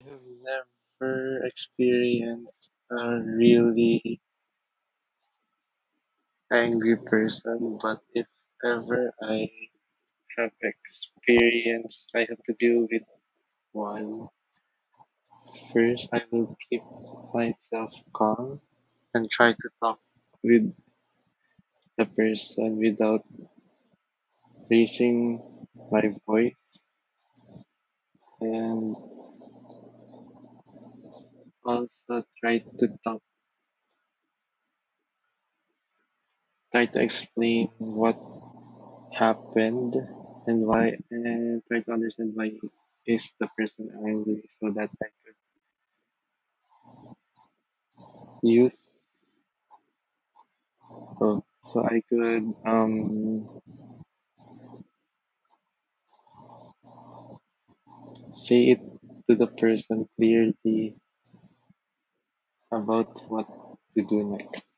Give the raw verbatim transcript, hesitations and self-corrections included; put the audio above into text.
have never experienced a really angry person, but if ever I have experienced, I have to deal with one. First, I will keep myself calm and try to talk with the person without raising my voice, and also try to talk, try to explain what happened and why, and try to understand why is the person angry, so that I could use, oh, so I could um say it to the person clearly about what to do next.